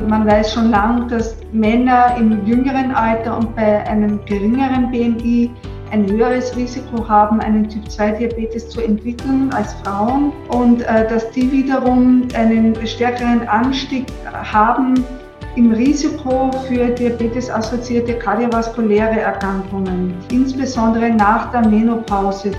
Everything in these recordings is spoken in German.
Man weiß schon lange, dass Männer im jüngeren Alter und bei einem geringeren BMI ein höheres Risiko haben, einen Typ-2-Diabetes zu entwickeln als Frauen und dass die wiederum einen stärkeren Anstieg haben im Risiko für diabetesassoziierte kardiovaskuläre Erkrankungen, insbesondere nach der Menopause.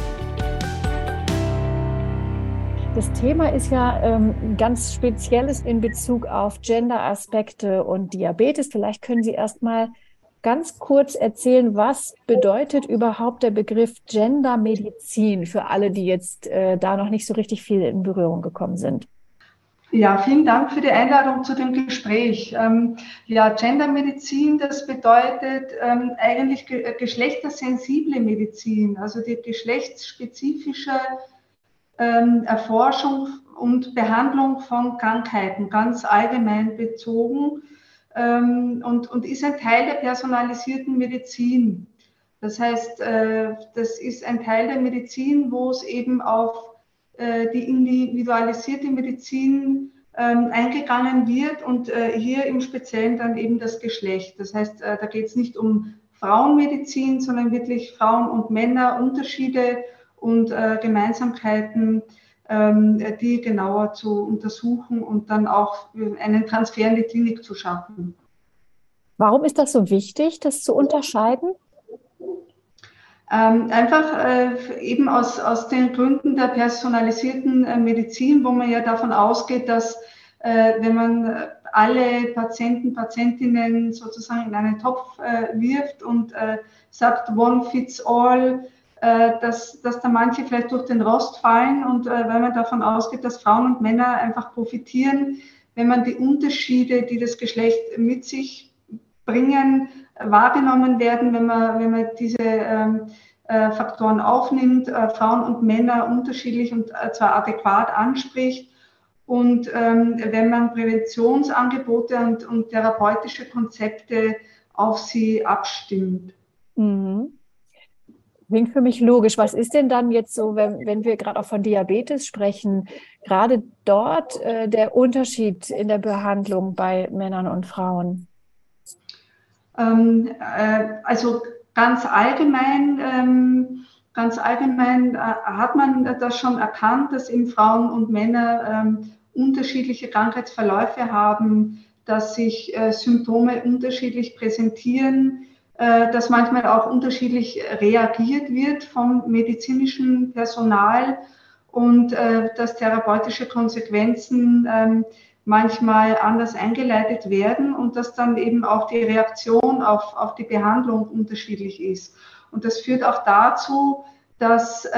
Das Thema ist ja ganz spezielles in Bezug auf Gender-Aspekte und Diabetes. Vielleicht können Sie erst mal ganz kurz erzählen, was bedeutet überhaupt der Begriff Gendermedizin für alle, die jetzt da noch nicht so richtig viel in Berührung gekommen sind? Ja, vielen Dank für die Einladung zu dem Gespräch. Ja, Gendermedizin, das bedeutet eigentlich geschlechtersensible Medizin, also die geschlechtsspezifische Erforschung und Behandlung von Krankheiten, ganz allgemein bezogen und ist ein Teil der personalisierten Medizin. Das heißt, das ist ein Teil der Medizin, wo es eben auf die individualisierte Medizin eingegangen wird und hier im Speziellen dann eben das Geschlecht. Das heißt, da geht es nicht um Frauenmedizin, sondern wirklich Frauen und Männer, Unterschiede und Gemeinsamkeiten, die genauer zu untersuchen und dann auch einen Transfer in die Klinik zu schaffen. Warum ist das so wichtig, das zu unterscheiden? Einfach eben aus den Gründen der personalisierten Medizin, wo man ja davon ausgeht, dass wenn man alle Patienten, Patientinnen sozusagen in einen Topf wirft und sagt, one fits all, dass da manche vielleicht durch den Rost fallen und weil man davon ausgeht, dass Frauen und Männer einfach profitieren, wenn man die Unterschiede, die das Geschlecht mit sich bringen, wahrgenommen werden, wenn man diese Faktoren aufnimmt, Frauen und Männer unterschiedlich und zwar adäquat anspricht und wenn man Präventionsangebote und therapeutische Konzepte auf sie abstimmt. Mhm. Klingt für mich logisch. Was ist denn dann jetzt so, wenn wir gerade auch von Diabetes sprechen, gerade dort der Unterschied in der Behandlung bei Männern und Frauen? Also ganz allgemein hat man das schon erkannt, dass eben Frauen und Männer unterschiedliche Krankheitsverläufe haben, dass sich Symptome unterschiedlich präsentieren, dass manchmal auch unterschiedlich reagiert wird vom medizinischen Personal und dass therapeutische Konsequenzen manchmal anders eingeleitet werden und dass dann eben auch die Reaktion auf die Behandlung unterschiedlich ist. Und das führt auch dazu, dass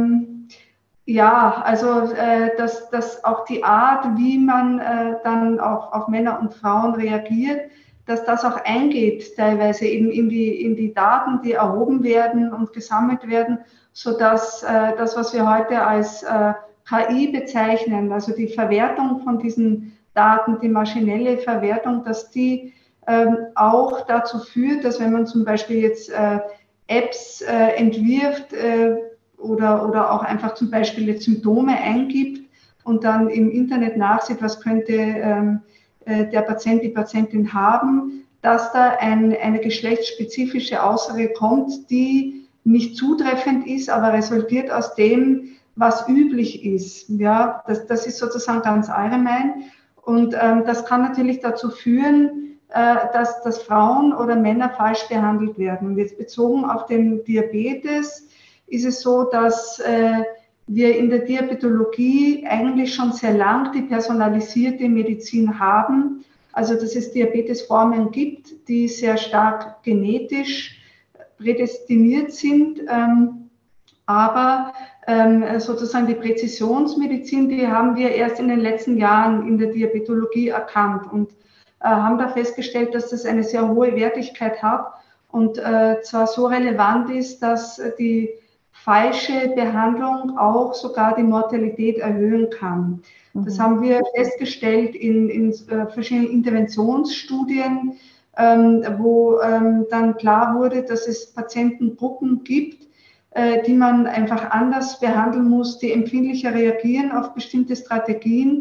dass auch die Art, wie man dann auf Männer und Frauen reagiert, dass das auch eingeht, teilweise eben in die Daten, die erhoben werden und gesammelt werden, sodass das, was wir heute als KI bezeichnen, also die Verwertung von diesen Daten, die maschinelle Verwertung, dass die auch dazu führt, dass wenn man zum Beispiel jetzt Apps entwirft oder auch einfach zum Beispiel jetzt Symptome eingibt und dann im Internet nachsieht, was könnte der Patient, die Patientin haben, dass da eine geschlechtsspezifische Aussage kommt, die nicht zutreffend ist, aber resultiert aus dem, was üblich ist. Ja, das ist sozusagen ganz allgemein. Und das kann natürlich dazu führen, dass Frauen oder Männer falsch behandelt werden. Und jetzt bezogen auf den Diabetes ist es so, dass wir in der Diabetologie eigentlich schon sehr lang die personalisierte Medizin haben. Also dass es Diabetesformen gibt, die sehr stark genetisch prädestiniert sind, aber sozusagen die Präzisionsmedizin, die haben wir erst in den letzten Jahren in der Diabetologie erkannt und haben da festgestellt, dass das eine sehr hohe Wertigkeit hat und zwar so relevant ist, dass die falsche Behandlung auch sogar die Mortalität erhöhen kann. Das haben wir festgestellt in verschiedenen Interventionsstudien, wo dann klar wurde, dass es Patientengruppen gibt, die man einfach anders behandeln muss, die empfindlicher reagieren auf bestimmte Strategien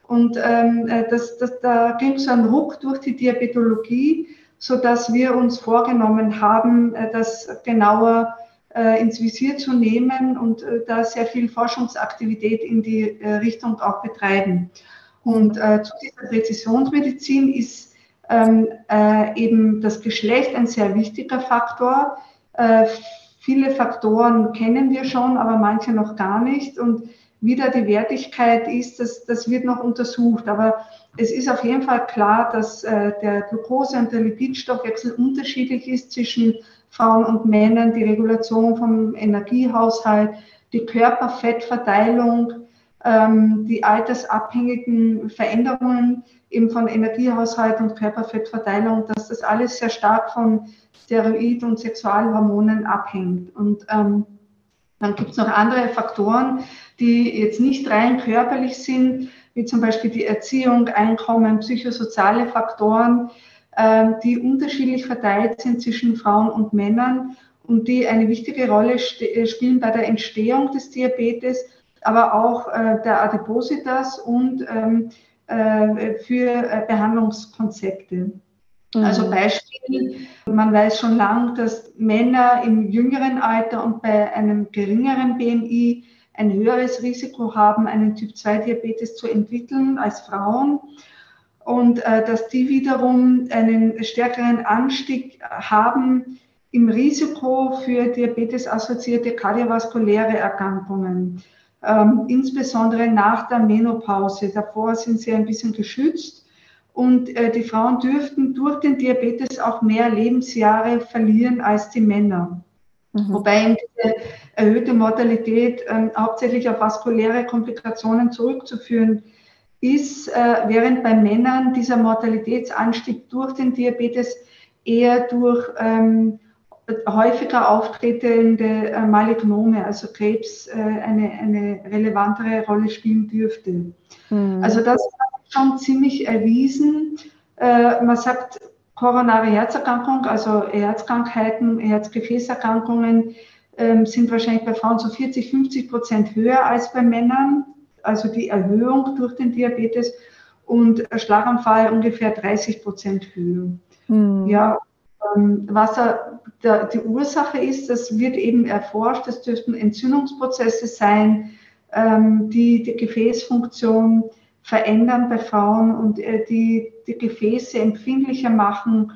Und da ging so ein Ruck durch die Diabetologie, sodass wir uns vorgenommen haben, das genauer ins Visier zu nehmen und da sehr viel Forschungsaktivität in die Richtung auch betreiben. Und zu dieser Präzisionsmedizin ist eben das Geschlecht ein sehr wichtiger Faktor. Viele Faktoren kennen wir schon, aber manche noch gar nicht. Und wie da die Wertigkeit ist, das wird noch untersucht. Aber es ist auf jeden Fall klar, dass der Glucose- und der Lipidstoffwechsel unterschiedlich ist zwischen Frauen und Männern, die Regulation vom Energiehaushalt, die Körperfettverteilung, die altersabhängigen Veränderungen eben von Energiehaushalt und Körperfettverteilung, dass das alles sehr stark von Steroid- und Sexualhormonen abhängt. Und dann gibt es noch andere Faktoren, die jetzt nicht rein körperlich sind, wie zum Beispiel die Erziehung, Einkommen, psychosoziale Faktoren, die unterschiedlich verteilt sind zwischen Frauen und Männern und die eine wichtige Rolle spielen bei der Entstehung des Diabetes, aber auch der Adipositas und für Behandlungskonzepte. Also Beispiel, man weiß schon lange, dass Männer im jüngeren Alter und bei einem geringeren BMI ein höheres Risiko haben, einen Typ-2-Diabetes zu entwickeln als Frauen und dass die wiederum einen stärkeren Anstieg haben im Risiko für diabetesassoziierte kardiovaskuläre Erkrankungen, insbesondere nach der Menopause. Davor sind sie ein bisschen geschützt. Und die Frauen dürften durch den Diabetes auch mehr Lebensjahre verlieren als die Männer. Wobei diese erhöhte Mortalität hauptsächlich auf vaskuläre Komplikationen zurückzuführen ist, während bei Männern dieser Mortalitätsanstieg durch den Diabetes eher durch häufiger auftretende Malignome, also Krebs, eine relevantere Rolle spielen dürfte. Also das ist schon ziemlich erwiesen. Man sagt, koronare Herzerkrankung, also Herzkrankheiten, Herzgefäßerkrankungen sind wahrscheinlich bei Frauen so 40-50% höher als bei Männern, also die Erhöhung durch den Diabetes, und Schlaganfall ungefähr 30% höher. Ja, was die Ursache ist, das wird eben erforscht, das dürften Entzündungsprozesse sein, die die Gefäßfunktion verändern bei Frauen und die Gefäße empfindlicher machen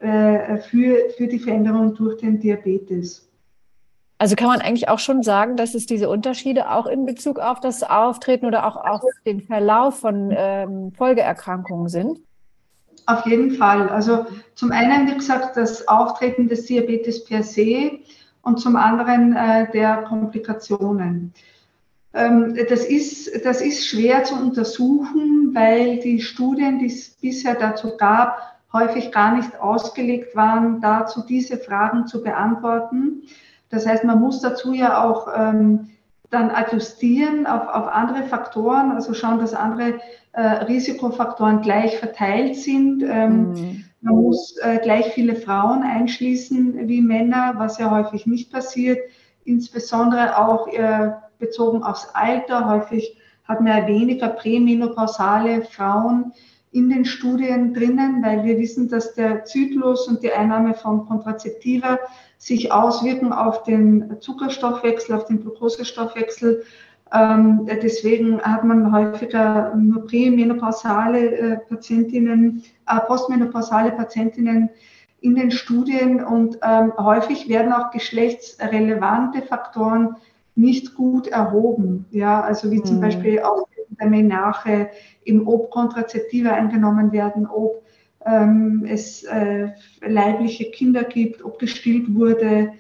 für die Veränderung durch den Diabetes. Also kann man eigentlich auch schon sagen, dass es diese Unterschiede auch in Bezug auf das Auftreten oder auch auf den Verlauf von Folgeerkrankungen sind? Auf jeden Fall. Also zum einen, wie gesagt, das Auftreten des Diabetes per se und zum anderen der Komplikationen. Das ist schwer zu untersuchen, weil die Studien, die es bisher dazu gab, häufig gar nicht ausgelegt waren, dazu diese Fragen zu beantworten. Das heißt, man muss dazu ja auch dann adjustieren auf andere Faktoren, also schauen, dass andere Risikofaktoren gleich verteilt sind. Man muss gleich viele Frauen einschließen wie Männer, was ja häufig nicht passiert, insbesondere auch bezogen aufs Alter. Häufig hat man ja weniger prämenopausale Frauen in den Studien drinnen, weil wir wissen, dass der Zyklus und die Einnahme von Kontrazeptiva sich auswirken auf den Zuckerstoffwechsel, auf den Glukosestoffwechsel. Deswegen hat man häufiger nur prämenopausale Patientinnen, postmenopausale Patientinnen in den Studien und häufig werden auch geschlechtsrelevante Faktoren nicht gut erhoben. Ja, also wie zum Beispiel auch der Menarche, eben ob Kontrazeptiva eingenommen werden, ob es leibliche Kinder gibt, ob gestillt wurde,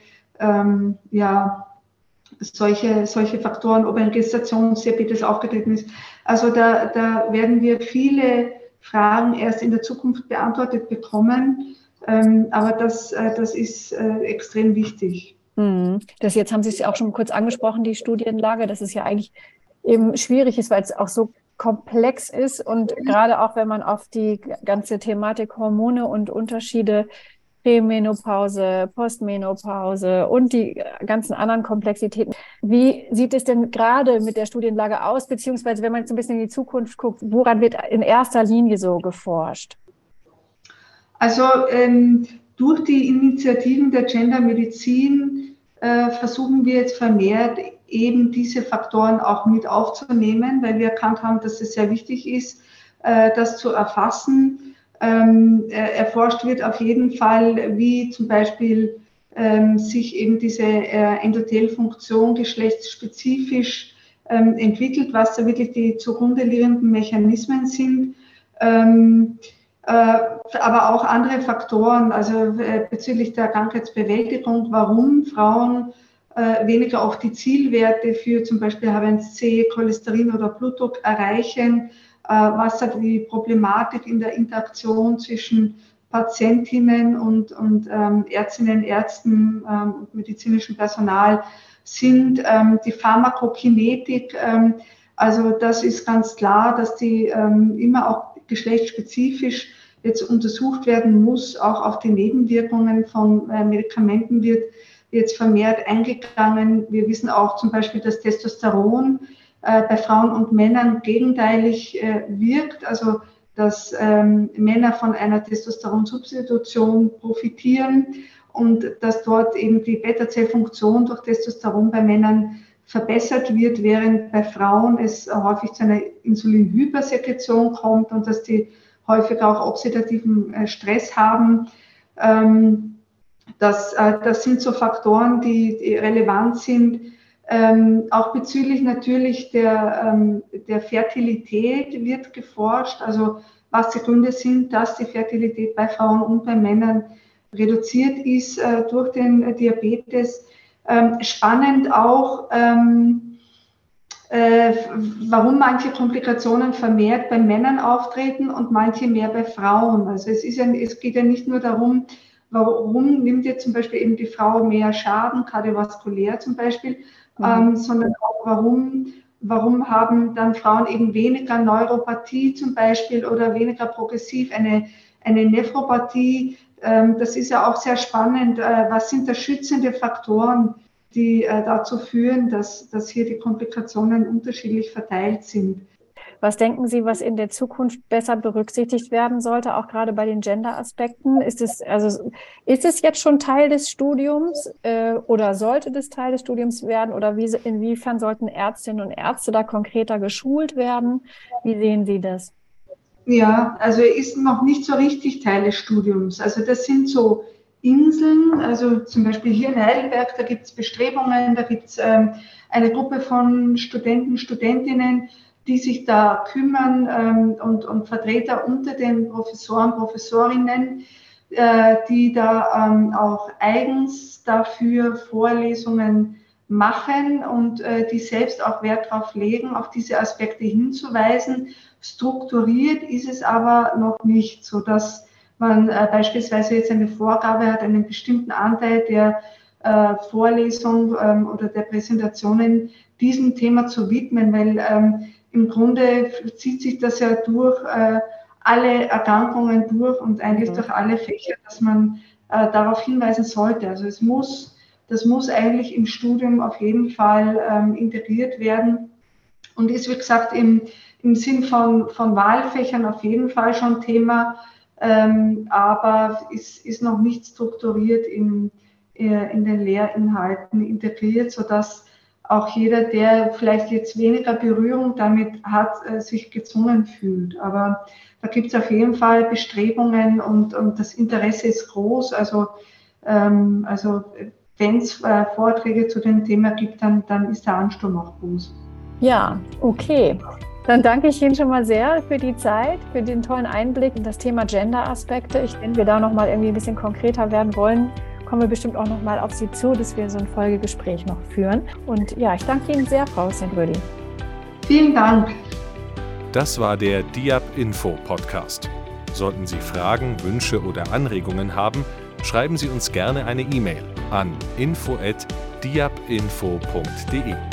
ja, solche Faktoren, ob ein Gestationsdiabetes aufgetreten ist. Also da werden wir viele Fragen erst in der Zukunft beantwortet bekommen, aber das ist extrem wichtig. Das jetzt haben Sie es auch schon kurz angesprochen, die Studienlage, dass es ja eigentlich eben schwierig ist, weil es auch so komplex ist und gerade auch, wenn man auf die ganze Thematik Hormone und Unterschiede Prämenopause, Postmenopause und die ganzen anderen Komplexitäten. Wie sieht es denn gerade mit der Studienlage aus, beziehungsweise wenn man jetzt ein bisschen in die Zukunft guckt, woran wird in erster Linie so geforscht? Also durch die Initiativen der Gendermedizin versuchen wir jetzt vermehrt eben diese Faktoren auch mit aufzunehmen, weil wir erkannt haben, dass es sehr wichtig ist, das zu erfassen. Erforscht wird auf jeden Fall, wie zum Beispiel sich eben diese Endothelfunktion geschlechtsspezifisch entwickelt, was da wirklich die zugrunde liegenden Mechanismen sind. Aber auch andere Faktoren, also bezüglich der Krankheitsbewältigung, warum Frauen weniger oft die Zielwerte für zum Beispiel H1C, Cholesterin oder Blutdruck erreichen, was da die Problematik in der Interaktion zwischen Patientinnen und Ärztinnen, Ärzten und medizinischem Personal sind, die Pharmakokinetik. Also das ist ganz klar, dass die immer auch geschlechtsspezifisch jetzt untersucht werden muss. Auch auf die Nebenwirkungen von Medikamenten wird jetzt vermehrt eingegangen. Wir wissen auch zum Beispiel, dass Testosteron bei Frauen und Männern gegenteilig wirkt, also dass Männer von einer Testosteronsubstitution profitieren und dass dort eben die Beta-Zellfunktion durch Testosteron bei Männern verbessert wird, während bei Frauen es häufig zu einer Insulinhypersekretion kommt und dass die häufig auch oxidativen Stress haben. Das sind so Faktoren, die relevant sind. Auch bezüglich natürlich der Fertilität wird geforscht, also was die Gründe sind, dass die Fertilität bei Frauen und bei Männern reduziert ist durch den Diabetes. Spannend auch, warum manche Komplikationen vermehrt bei Männern auftreten und manche mehr bei Frauen. Also es geht ja nicht nur darum, warum nimmt jetzt zum Beispiel eben die Frau mehr Schaden, kardiovaskulär zum Beispiel, sondern auch warum haben dann Frauen eben weniger Neuropathie zum Beispiel oder weniger progressiv eine Nephropathie. Das ist ja auch sehr spannend. Was sind da schützende Faktoren, die dazu führen, dass hier die Komplikationen unterschiedlich verteilt sind? Was denken Sie, was in der Zukunft besser berücksichtigt werden sollte, auch gerade bei den Gender-Aspekten? Ist es jetzt schon Teil des Studiums oder sollte das Teil des Studiums werden? Oder inwiefern sollten Ärztinnen und Ärzte da konkreter geschult werden? Wie sehen Sie das? Ja, also er ist noch nicht so richtig Teil des Studiums. Also das sind so Inseln, also zum Beispiel hier in Heidelberg, da gibt es Bestrebungen, da gibt es eine Gruppe von Studenten, Studentinnen, die sich da kümmern und Vertreter unter den Professoren, Professorinnen, die da auch eigens dafür Vorlesungen machen und die selbst auch Wert darauf legen, auf diese Aspekte hinzuweisen. Strukturiert ist es aber noch nicht, so dass man beispielsweise jetzt eine Vorgabe hat, einen bestimmten Anteil der Vorlesung oder der Präsentationen diesem Thema zu widmen, weil im Grunde zieht sich das ja durch alle Erkrankungen durch und eigentlich durch alle Fächer, dass man darauf hinweisen sollte. Also das muss eigentlich im Studium auf jeden Fall integriert werden und ist, wie gesagt, im Sinn von Wahlfächern auf jeden Fall schon Thema, aber ist noch nicht strukturiert in den Lehrinhalten integriert, sodass auch jeder, der vielleicht jetzt weniger Berührung damit hat, sich gezwungen fühlt. Aber da gibt es auf jeden Fall Bestrebungen und das Interesse ist groß. Also wenn es Vorträge zu dem Thema gibt, dann ist der Ansturm auch groß. Ja, okay. Dann danke ich Ihnen schon mal sehr für die Zeit, für den tollen Einblick in das Thema Gender-Aspekte. Wenn wir da nochmal irgendwie ein bisschen konkreter werden wollen, kommen wir bestimmt auch nochmal auf Sie zu, dass wir so ein Folgegespräch noch führen. Und ja, ich danke Ihnen sehr, Frau St. Rödi. Vielen Dank. Das war der DIAP-Info-Podcast. Sollten Sie Fragen, Wünsche oder Anregungen haben, schreiben Sie uns gerne eine E-Mail an info@diapinfo.de.